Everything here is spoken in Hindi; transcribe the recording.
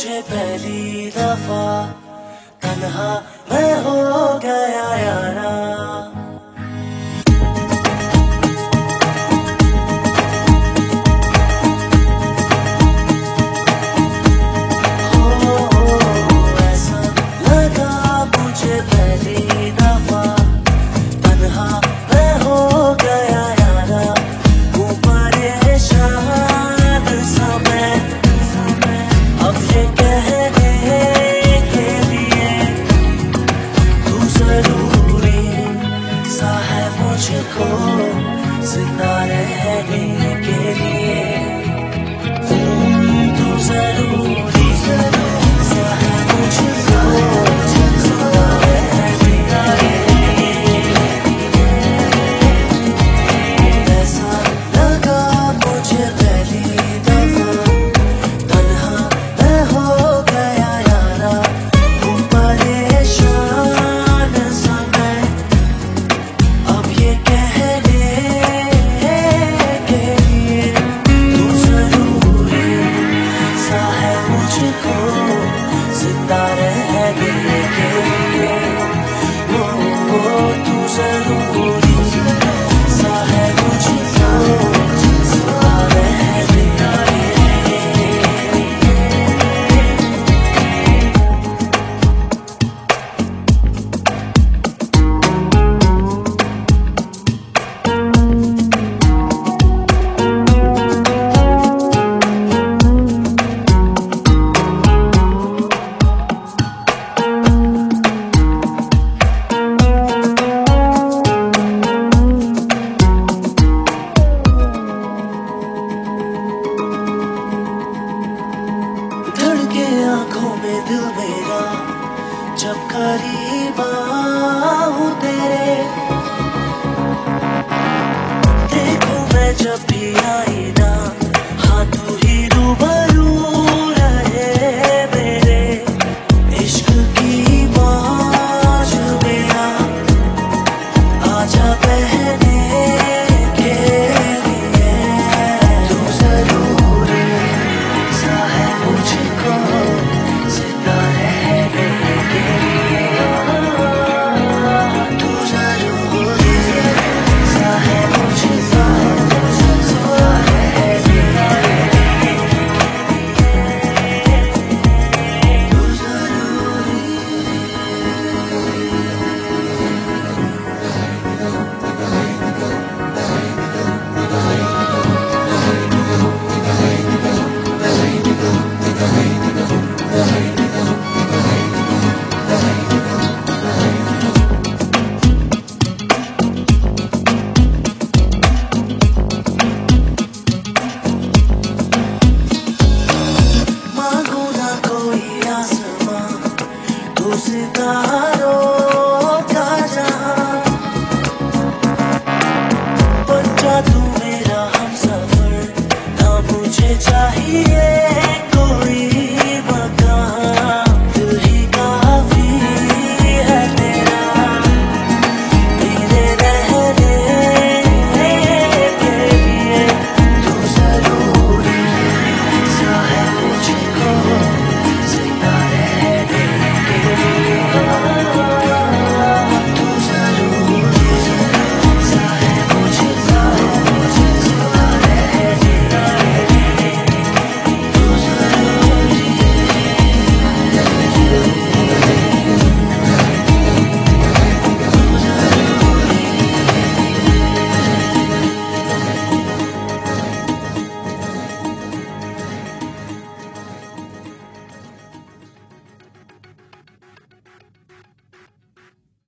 मुझे पहली दफा तन्हा मैं हो गया यारा। मुझको जिंदा रहने के लिए तू जरूरी सा है मुझको जिंदा रहने के लिए। ऐसा लगा मुझे पहली दफा तन्हा मैं हो गया यारा। तू परेशान सा मैं अब ये कहने के लिए तू जरूरी सा है मुझको जिंदा रहने के लिए। तू जरूरी सा है मुझको जिंदा रहने के लिए। धड़के आंखों में दिल मेरा जब करीब आऊं तेरे। देखूं मैं जब भी आई ना हाँ तू ही रूबरू रहे मेरे। इश्क की मौज में आजा बहने के लिए। तू जरूरी सा है मुझको जिंदा रहने के लिए। तू जरूरी सा है मुझको जिंदा रहने के लिए। तू जरूरी मांगू ना कोई आसमां तू सितारों